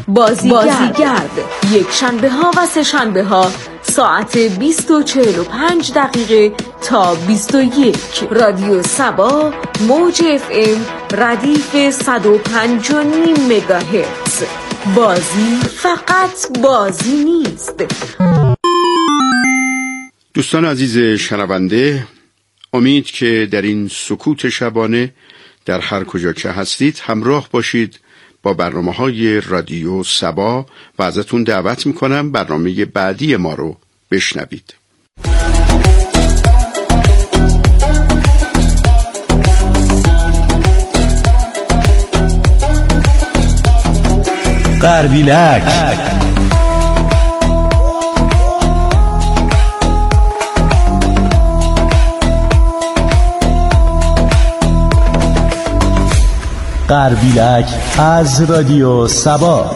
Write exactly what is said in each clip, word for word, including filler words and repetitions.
بازیگرد یک شنبه ها و سه شنبه ها ساعت بیست و چهل و پنج دقیقه تا بیست و یک. رادیو سبا موج اف ام ردیف صد و پنج و نیم مگاهرتز. بازی فقط بازی نیست. دوستان عزیز شنونده، امید که در این سکوت شبانه در هر کجا که هستید همراه باشید با برنامه‌های رادیو سبا و ازتون دعوت میکنم برنامه بعدی ما رو بشنوید. غربیلک غربیلک از رادیو سبا.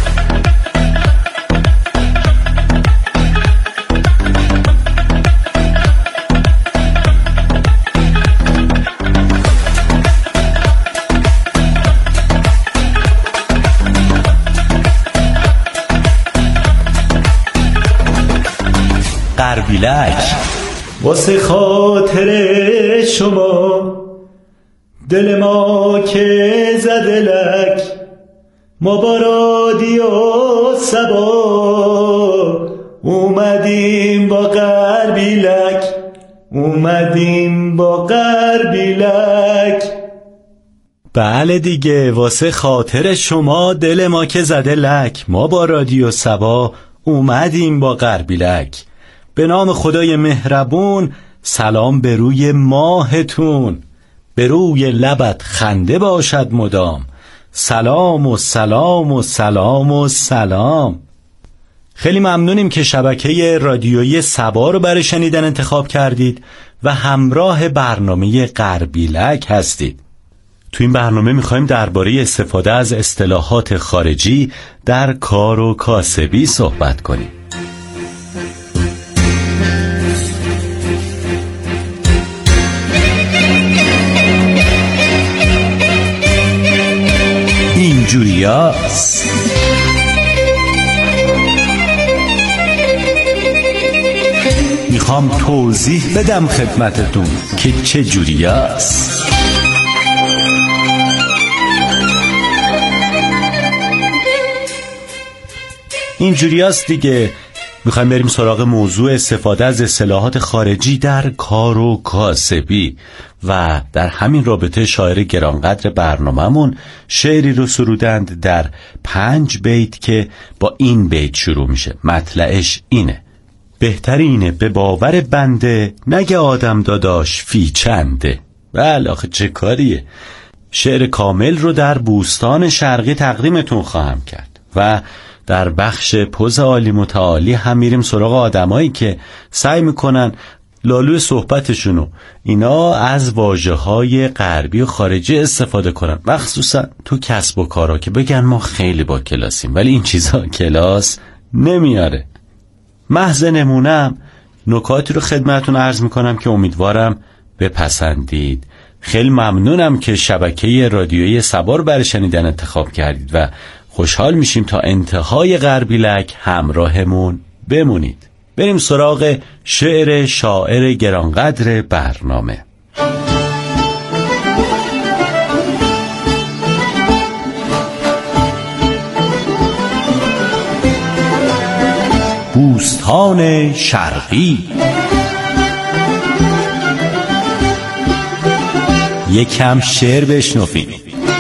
غربیلک واسه خاطر شما دل ما که زده لک، ما با رادیو سبا اومدیم با غربیلک، اومدیم با غربیلک. بله دیگه، واسه خاطر شما دل ما که زده لک، ما با رادیو سبا اومدیم با غربیلک. به نام خدای مهربون، سلام به روی ماهتون، به روی لبت خنده باشد مدام، سلام و سلام و سلام و سلام. خیلی ممنونیم که شبکه رادیویی سبا رو برای شنیدن انتخاب کردید و همراه برنامه غربیلک هستید. تو این برنامه میخوایم درباره استفاده از اصطلاحات خارجی در کار و کاسبی صحبت کنیم. اینجوریاست. میخوام توضیح بدم خدمتتون که چه جوریاست. اینجوریاست دیگه. میخوایم بریم سراغ موضوع استفاده از اصطلاحات خارجی در کار و کاسبی و در همین رابطه شاعر گرانقدر برنامه‌مون شعری رو سرودند در پنج بیت که با این بیت شروع میشه. مطلعش اینه: بهترینه به باور بنده، نگه آدم داداش فی چنده. بله آخه چه کاریه. شعر کامل رو در بوستان شرقی تقدیمتون خواهم کرد و در بخش پوز عالی متعالی هم میریم سراغ آدمایی که سعی میکنن لالوی صحبتشونو اینا از واژه‌های غربی و خارجی استفاده کنن، مخصوصا تو کسب و کارا که بگن ما خیلی با کلاسیم، ولی این چیزا کلاس نمیاره. محض نمونم نکاتی رو خدمتتون عرض میکنم که امیدوارم بپسندید. خیلی ممنونم که شبکه رادیویی سبا رو برای شنیدن انتخاب کردید و خوشحال میشیم تا انتهای غربیلک همراهمون بمونید. بریم سراغ شعر شاعر گرانقدر برنامه. بوستان شرقی. یکم شعر بشنویم.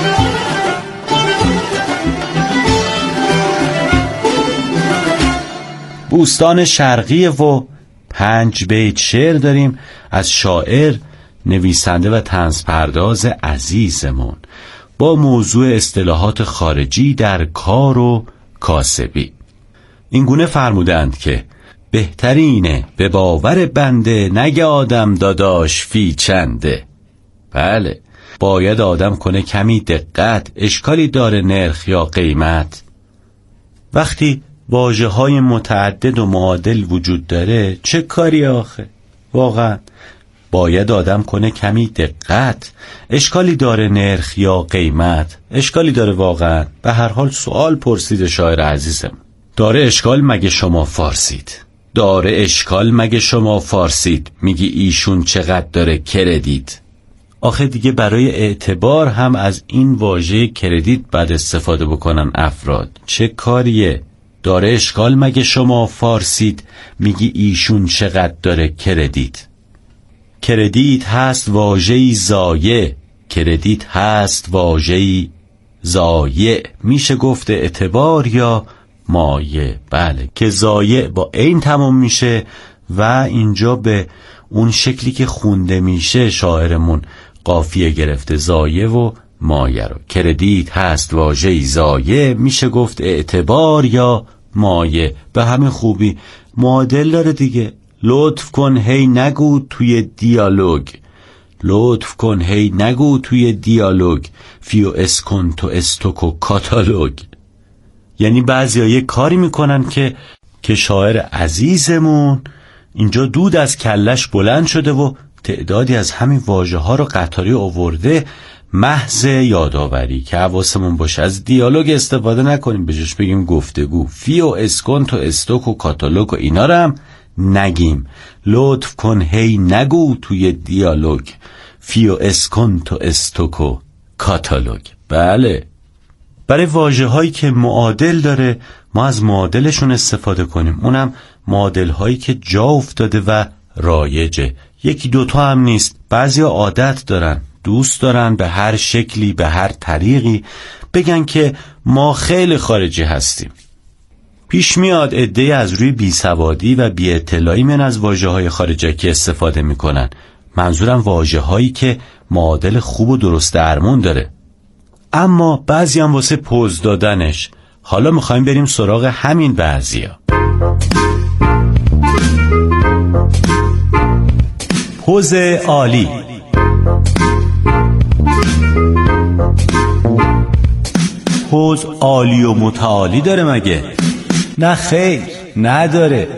بوستان شرقی و پنج بیت شعر داریم از شاعر، نویسنده و طنز پرداز عزیزمون با موضوع اصطلاحات خارجی در کار و کاسبی. این گونه فرمودند که بهترینه به باور بنده، نگه آدم داداش فی چنده. بله، باید آدم کنه کمی دقت، اشکالی داره نرخ یا قیمت. وقتی واژه‌های متعدد و معادل وجود داره چه کاری آخه؟ واقعا باید آدم کنه کمی دقت. اشکالی داره نرخ یا قیمت؟ اشکالی داره واقعا. به هر حال سوال پرسید شاعر عزیزم. داره اشکال مگه شما فارسید؟ داره اشکال مگه شما فارسید؟ میگی ایشون چقدر داره کردیت؟ آخه دیگه برای اعتبار هم از این واژه کردیت بعد استفاده بکنن افراد. چه کاریه؟ داره اشکال مگه شما فارسید؟ میگی ایشون چقدر داره کردیت؟ کردیت هست واژه‌ای ضایع. کردیت هست واژه‌ای ضایع. میشه گفت اعتبار یا مایع. بله، که ضایع با عین تمام میشه و اینجا به اون شکلی که خونده میشه شاعرمون قافیه گرفته، ضایع و مایع رو. کردیت هست واژه‌ای ضایع، میشه گفت اعتبار یا مایع. به همین خوبی معادل داره دیگه. لطف کن هی نگو توی دیالوگ. لطف کن هی نگو توی دیالوگ. فیو اسکن تو استوکو کاتالوگ. یعنی بعضی ها یه کاری میکنن که که شاعر عزیزمون اینجا دود از کلش بلند شده و تعدادی از همین واژه ها رو قطاری آورده محض یادآوری که حواسمون باشه از دیالوگ استفاده نکنیم، بجاش بگیم گفتگو. فیو اسکن تو استوک و کاتالوگ و اینا رو هم نگیم. لطف کن هی نگو توی دیالوگ. فیو اسکن تو استوک و کاتالوگ. بله، برای واژه هایی که معادل داره ما از معادلشون استفاده کنیم. اونم معادل هایی که جا افتاده و رایجه. یکی دوتا هم نیست. بعضی عادت دارن، دوست دارن به هر شکلی به هر طریقی بگن که ما خیلی خارجی هستیم. پیش میاد عده‌ای از روی بیسوادی و بی اطلاعی من از واژه های خارجکی استفاده میکنن. منظورم واژه هایی که معادل خوب و درست درمون داره، اما بعضی هم واسه پوز دادنش. حالا میخوایم بریم سراغ همین بعضیا. پوز عالی. پوز عالی و متعالی داره مگه؟ نه خیر، نداره.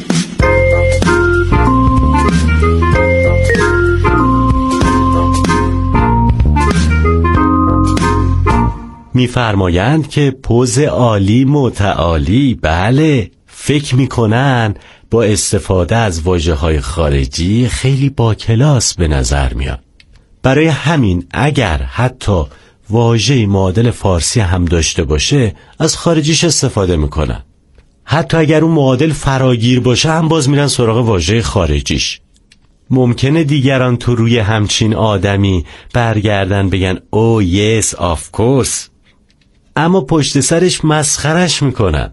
میفرمایند که پوز عالی متعالی. بله، فکر میکنن با استفاده از واژه‌های خارجی خیلی با کلاس به نظر میاد. برای همین اگر حتی واژه معادل فارسی هم داشته باشه از خارجیش استفاده میکنن. حتی اگر اون معادل فراگیر باشه هم باز میرن سراغ واژه خارجیش. ممکنه دیگران تو روی همچین آدمی برگردن بگن او یس آف کورس، اما پشت سرش مسخرش میکنن.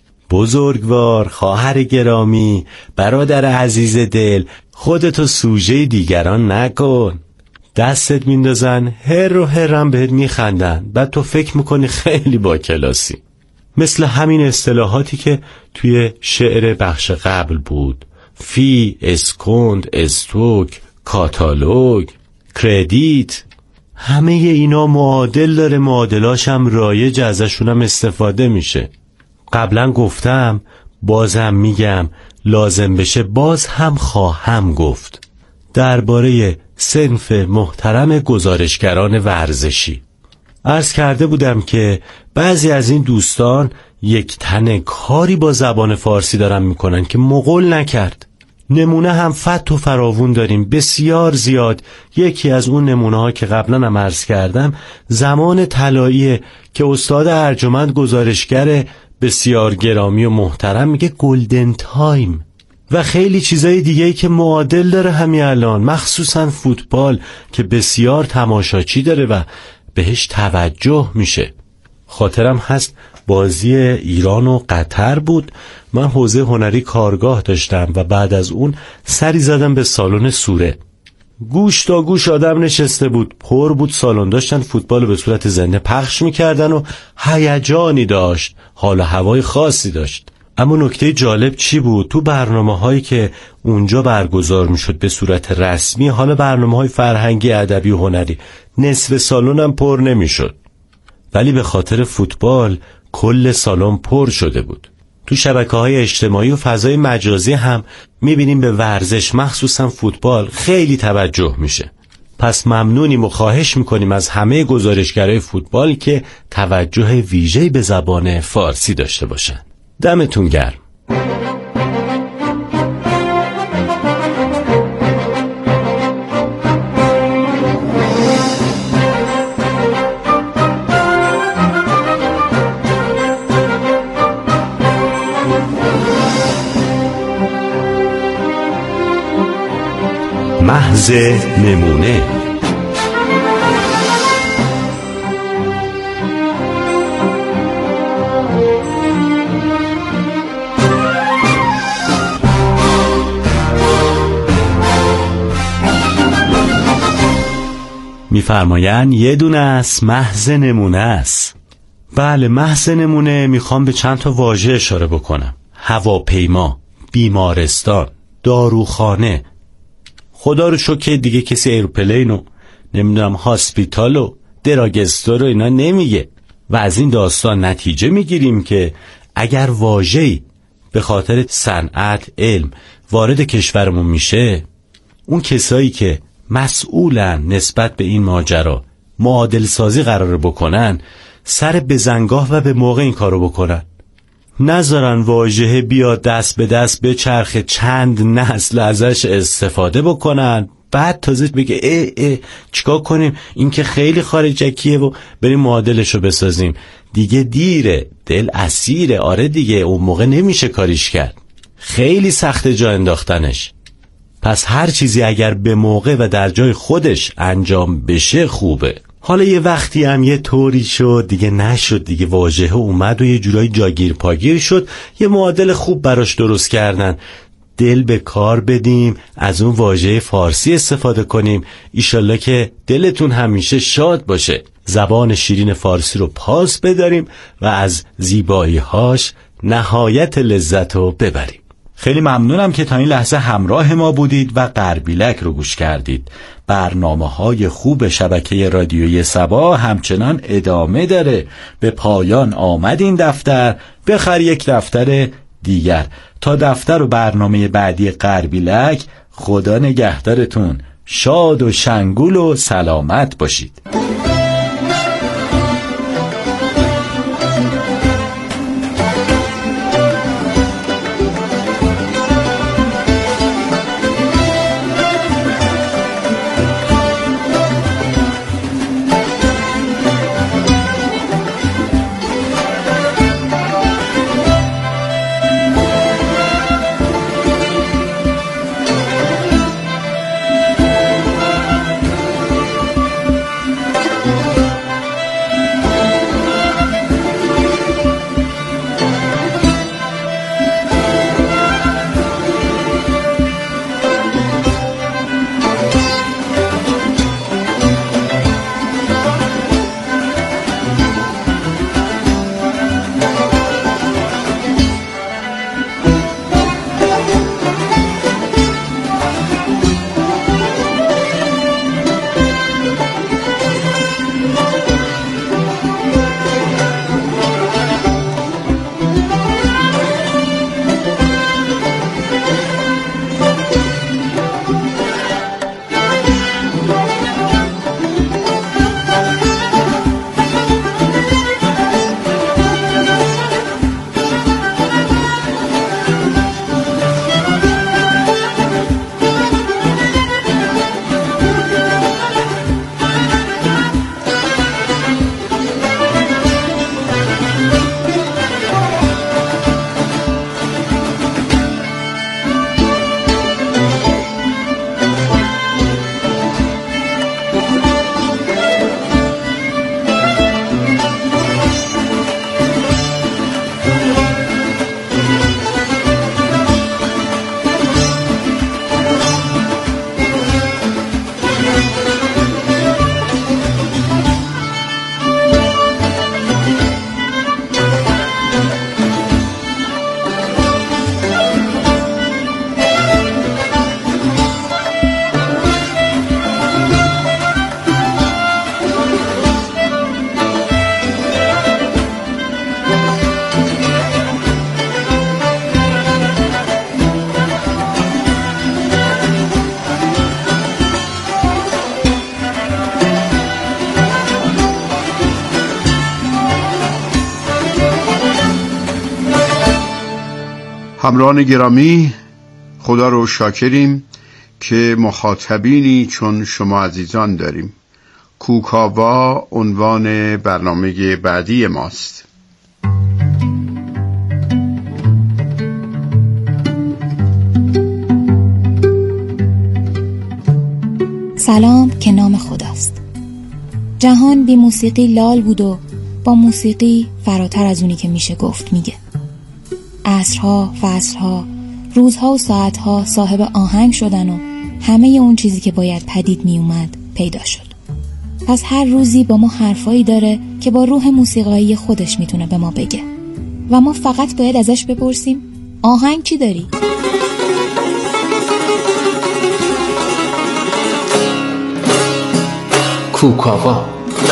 بزرگوار، خواهر گرامی، برادر عزیز دل، خودتو سوژه دیگران نکن. دستت میندازن، هر و هرم بهت میخندن، بعد تو فکر میکنی خیلی با کلاسی. مثل همین اصطلاحاتی که توی شعر بخش قبل بود: فی، اسکوند، استوک، کاتالوگ، کردیت. همه اینا معادل داره، معادلاش هم رایج، ازشون هم استفاده میشه. قبلا گفتم، بازم میگم، لازم بشه باز هم خواهم گفت درباره صنف محترم گزارشگران ورزشی. عرض کرده بودم که بعضی از این دوستان یک تن کاری با زبان فارسی دارن میکنن که مغول نکرد. نمونه هم فت و فراوون داریم، بسیار زیاد. یکی از اون نمونه ها که قبلا هم عرض کردم زمان طلایی که استاد ارجمند گزارشگر بسیار گرامی و محترم میگه گلدن تایم، و خیلی چیزای دیگه‌ای که معادل داره همین الان، مخصوصا فوتبال که بسیار تماشاچی داره و بهش توجه میشه. خاطرم هست بازی ایران و قطر بود، من حوزه هنری کارگاه داشتم و بعد از اون سری زدم به سالن سوره. گوش تا گوش آدم نشسته بود، پر بود سالن، داشتن فوتبال به صورت زنده پخش میکردن و هیجانی داشت، حال و هوای خاصی داشت. اما نکته جالب چی بود؟ تو برنامه هایی که اونجا برگزار میشد به صورت رسمی، حالا برنامه های فرهنگی، ادبی و هنری، نصف سالن هم پر نمیشد، ولی به خاطر فوتبال کل سالن پر شده بود. تو تو شبکه‌های اجتماعی و فضای مجازی هم می‌بینیم به ورزش مخصوصا فوتبال خیلی توجه میشه. پس ممنونیم و خواهش می‌کنیم از همه گزارشگرای فوتبال که توجه ویژه‌ای به زبان فارسی داشته باشن. دمتون گرم. محض نمونه. میفرمایند یه دونه است، محض نمونه است. بله، محض نمونه میخوام به چند تا واژه اشاره بکنم. هواپیما، بیمارستان، داروخانه. خدا رو شکر که دیگه کسی ایروپلین و نمیدونم هاسپیتال و دراگستور و اینا نمیگه و از این داستان نتیجه میگیریم که اگر واژه‌ای به خاطر صنعت، علم وارد کشورمون میشه، اون کسایی که مسئولن نسبت به این ماجرا معادل سازی قرار بکنن، سر بزنگاه و به موقع این کارو بکنن. نذارن واژه بیاد دست به دست به چرخ چند نسل ازش استفاده بکنن، بعد تازه بگه ای ای چیکار کنیم، این که خیلی خارجکیه و بریم معادلشو بسازیم. دیگه دیره، دل اسیره. آره دیگه، اون موقع نمیشه کاریش کرد، خیلی سخت جا انداختنش. پس هر چیزی اگر به موقع و در جای خودش انجام بشه خوبه. حالا یه وقتی هم یه طوری شد دیگه نشد دیگه، واژه اومد و یه جورایی جاگیر پاگیر شد، یه معادل خوب براش درست کردن. دل به کار بدیم، از اون واژه فارسی استفاده کنیم، ایشالله که دلتون همیشه شاد باشه. زبان شیرین فارسی رو پاس بداریم و از زیبایی‌هاش نهایت لذت رو ببریم. خیلی ممنونم که تا این لحظه همراه ما بودید و غربیلک رو گوش کردید. برنامه‌های خوب شبکه رادیویی صبا همچنان ادامه داره. به پایان آمد این دفتر، بخر یک دفتر دیگر. تا دفتر و برنامه بعدی غربیلک، خدا نگهدارتون. شاد و شنگول و سلامت باشید. همراهان گرامی، خدا رو شاکریم که مخاطبینی چون شما عزیزان داریم. کوکاوا عنوان برنامه بعدی ماست. سلام که نام خداست. جهان بی موسیقی لال بود و با موسیقی فراتر از اونی که میشه گفت میگه. عصرها، فصلها، روزها و ساعتها صاحب آهنگ شدن و همه اون چیزی که باید پدید می اومد پیدا شد. پس هر روزی با ما حرفایی داره که با روح موسیقایی خودش میتونه به ما بگه و ما فقط باید ازش بپرسیم آهنگ چی داری؟ کوکاوا.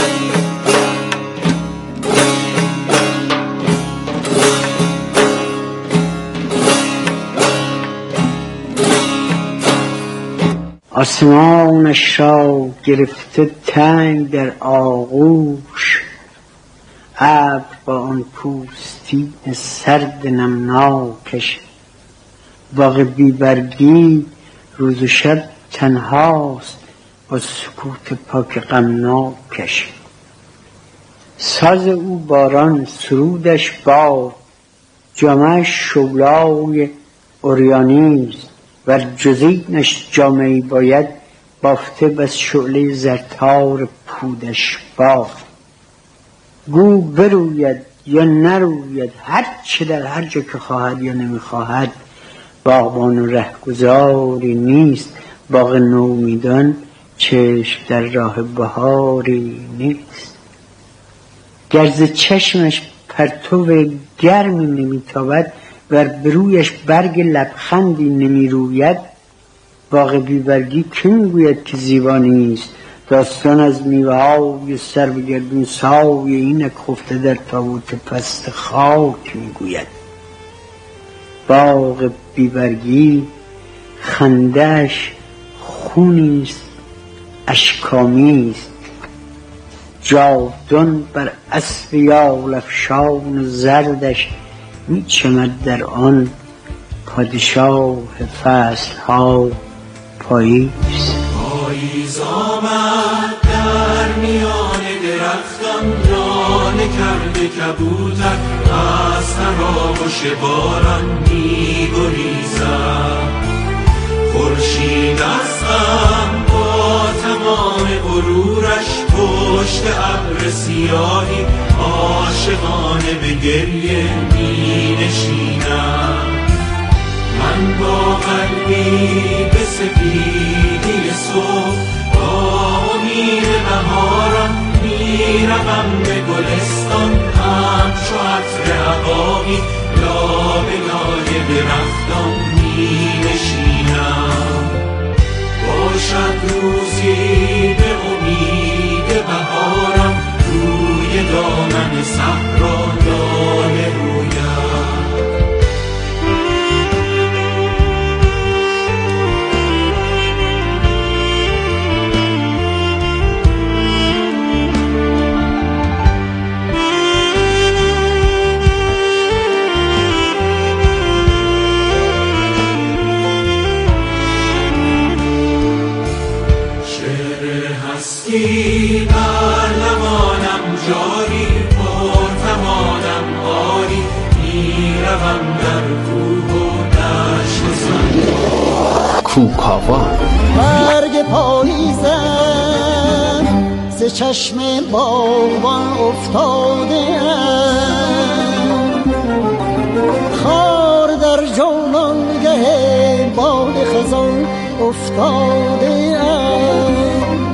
آسمانش را گرفته تنگ در آغوش، ابر با آن پوستین سرد نمناکش، باغ بیبرگی روز و شب تنهاست با سکوت پاک غمناکش. ساز او باران، سرودش باد، جامه‌اش شولای اوریانیست، ور جزینش جامه‌ای باید بافته بس شعله زرتار پودش باد. گو بروید یا نروید، هر چه در هر جا که خواهد یا نمیخواهد، باغبان و رهگذاری نیست، باغ نومیدان چشم در راه بهاری نیست. گرز چشمش پرتو گرمی نمیتابد، ور برویش برگ لبخندی نمی روید، باغ بیبرگی که میگوید که زیبا نیست، داستان از میوه های سر به گردون سای اینک خفته در تابوت پست خاک میگوید. باغ بیبرگی خنده‌اش خونیست اشک‌آمیز، جاودان بر اسب یال افشان زردش میچمد در آن پادشاه فصل‌ها پاییز. پاییز آمد در میان درختان، دانه کرده کبوتر از تراوش باران می‌گریزد. خورشید از غم با تمام غرورش پشت ابر سیاهی عاشقانه به گریه می نشینم. من با قلبی به سپیدی صبح با امید بهاران می روم به گلستان، همچو عطر عقاقی لابه لای درختان می نشینم. باشد روزی به امید بهارم، روی دامن صحرا لاله رویم. هستی بر لبانم جاری، پرتمانم آری، میروم در کوه و دشت سنگ. کوکاوا. برگ پاییزم ز چشم باغبان افتاده ام، خار در جولانگه باد خزان افتاده ام.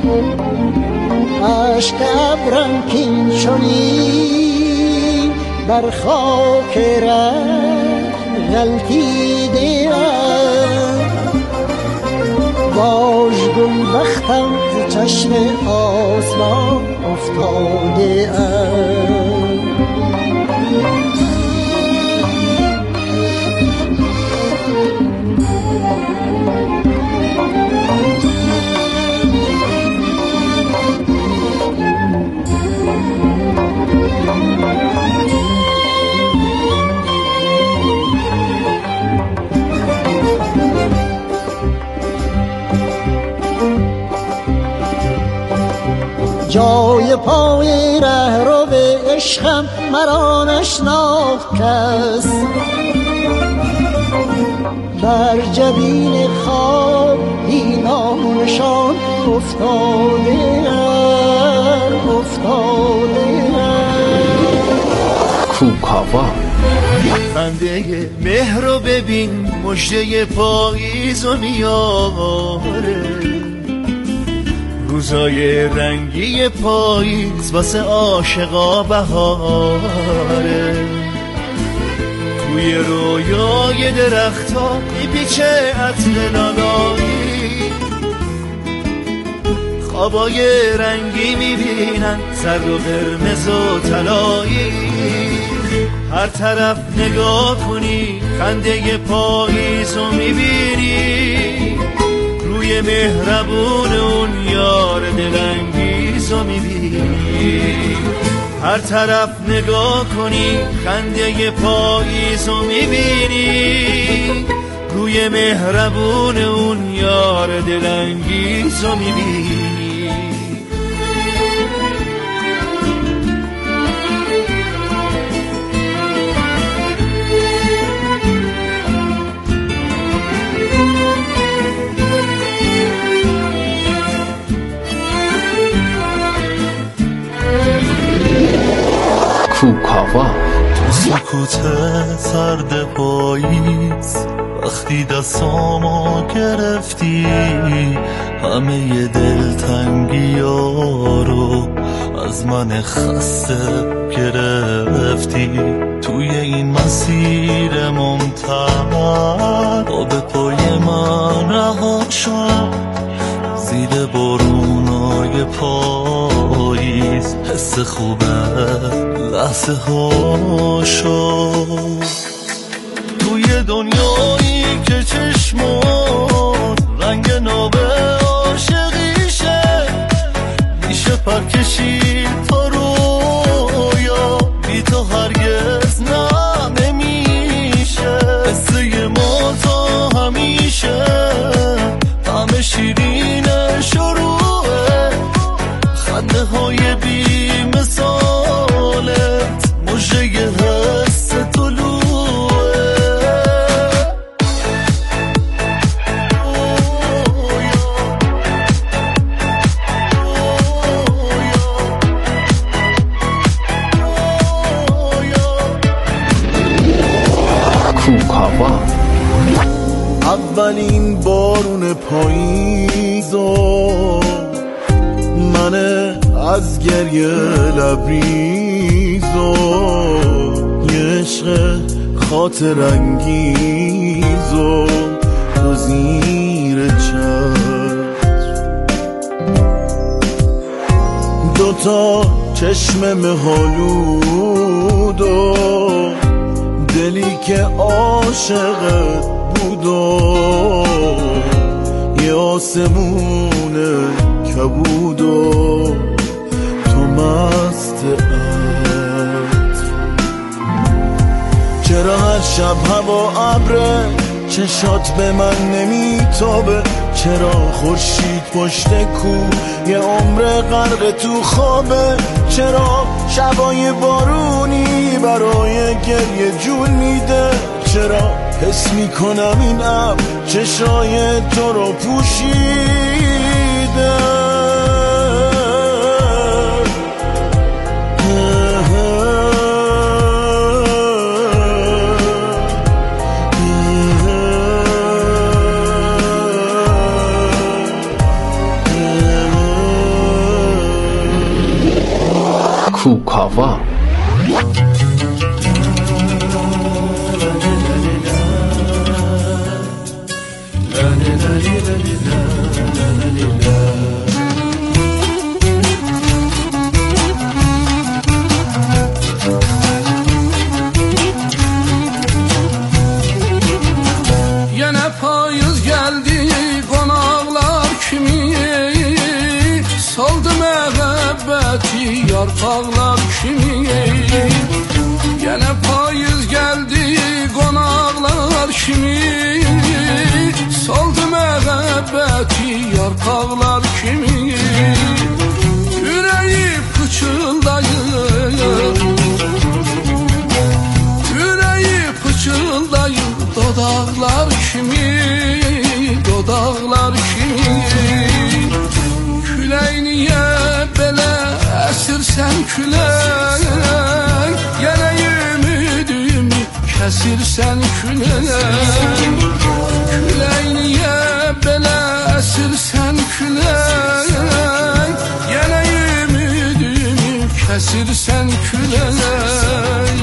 عشق ابرم کین چنین بر خاک ره غلطیده ام، واژگون بختم ز چشم آسمان افتاده ام. جای پای ره رو به عشقم مرا نشناخت کس. بر جبین خواب اینانشان افتاده ام افتاده ام. کوکاوا. خنده مهر رو ببین مژده پاییز و میاره، روزای رنگی پاییز واسه عاشقا بهاره. توی رویای درختا میپیچه عطر لالایی، خوابای رنگی میبینن زرد و قرمز و طلایی. هر طرف نگاه کنی خنده پاییز رو میبینی، روی مهربون اون یار دلانگیز رو میبینی. هر طرف نگاه کنی خنده پاییز رو میبینی، روی مهربون اون یار دلانگیز رو میبینی. کوکاوا. تو سکوت سرد پاییز وقتی دستامو گرفتی، همه دلتنگی ها رو از من خسته گرفتی. توی این مسیر ممتد آب پای من رها شد، زیر بارونای پاییز حس خوبه لحظه ها شد. توی دنیایی که چشمات رنگ ناب عاشقیشه، میشه پر کشید تا رویا، بی تو هرگز نه نمیشه. قصه ما تا همیشه طعم شیرین شروعه، خنده های بی مثالت مژه حس طلوعه. کوکاوا. اولین بارون پاییزو من از گریه لبریزو، یه عشق خاطر انگیزو تو زیر چشم. دوتا چشم مهالودو دلی که عاشقت بودو، یه آسمون کبودو تو مست عطر. چرا هر شب هوا ابره چشات به من نمیتابه؟ چرا خورشید پشت کو یه عمر غرق تو خوابه؟ چرا شبای بارونی برای گریه جون میده؟ چرا حس میکنم این ابر چشای تو رو پوشیده؟ کوکاوا. Yine payız geldi konaklar kimi, soldu mehabbeti yarpaqlar kimi. Yine payız geldi konaklar kimi, soldu mehabbeti yarpaqlar kimi. Yüreği dodaqlar kimi, dodaqlar kimi. Külək niyə belə əsirsən külək, yenə ümidimi kəsirsən külək. Külək niyə belə əsirsən külək, yenə ümidimi kəsirsən külək.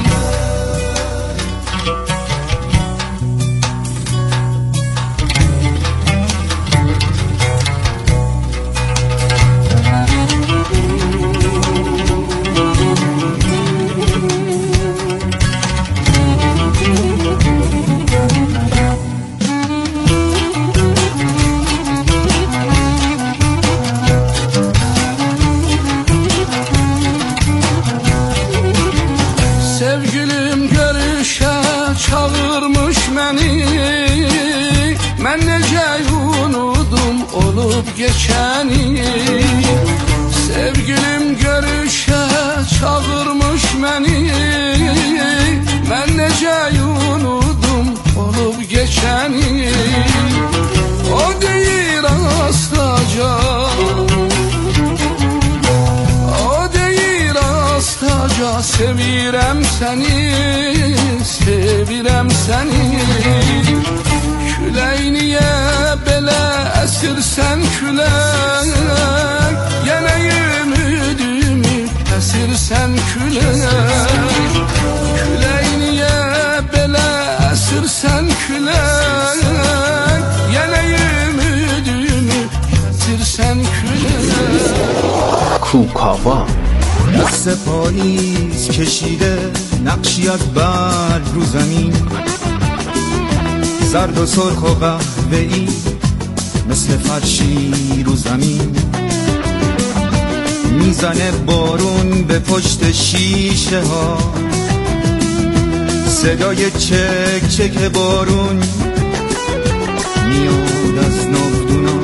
Sevgilim görüşə çağırmış məni, mən necə unudum olub geçəni. Sevgilim görüşə çağırmış məni, mən necə unudum olub geçəni. O deyir astaca, sevirəm səni, sevirəm səni. Külək niyə belə əsirsən külək, yenə ümidimi kəsirsən külək. Külək niyə belə əsirsən külək, yenə ümidimi kəsirsən külək. کوکاوا دست پاییز کشیده نقشی از برگ رو زمین، زرد و سرخ و قهوه‌ای مثل فرشی رو زمین. میزنه بارون به پشت شیشه ها، صدای چک چک بارون میاد از ناودونا.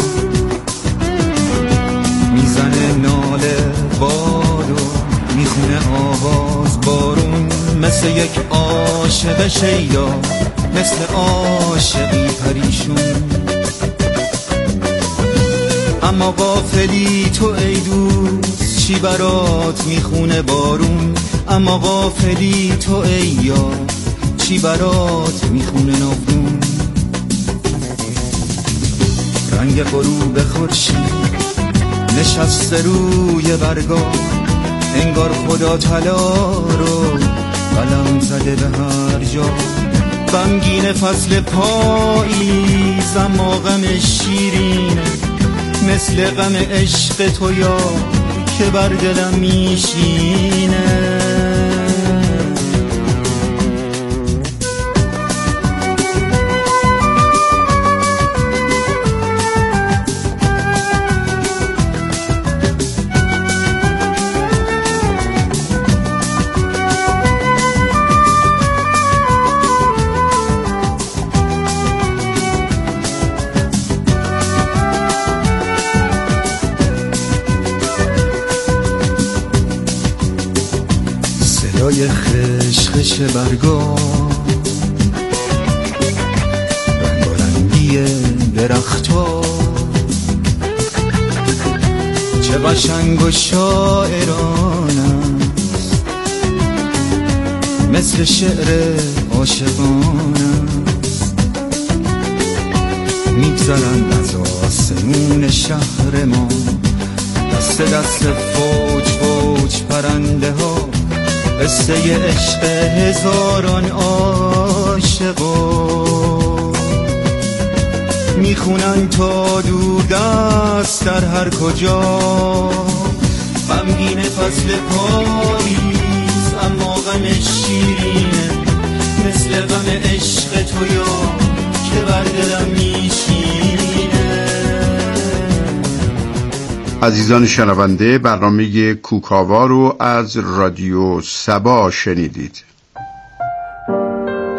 میزنه ناله بادو، میخونه آواز بارون، مثل یک عاشق شیدا، مثل عاشقی پریشون. اما غافلی تو ای دوست، چی برات میخونه بارون. اما غافلی تو ای یار، چی برات میخونه نافون. رنگ غروب خورشید نشسته روی برگا، انگار خدا طلا رو قلم زده به هر جا. غمگین فصل پاییز اما غم شیرینه، مثل غم عشق تو یا که بر دلم میشینه. صدای خشخش برگا، رنگارنگی درختا، چه قشنگ و شاعران است، مثل شعر عاشقان است. میگذرند از آسمون شهر ما، دست دست فوج فوج پرنده ها، قصه عشق هزاران عاشقا. میخونن تا دور دست در هر کجا، غمگین فصل پاییز اما غم شیرینه، مثل غم عشق تو یا که بر دلم میشینه. عزیزان شنونده، برنامه کوکاوا رو از رادیو سبا شنیدید.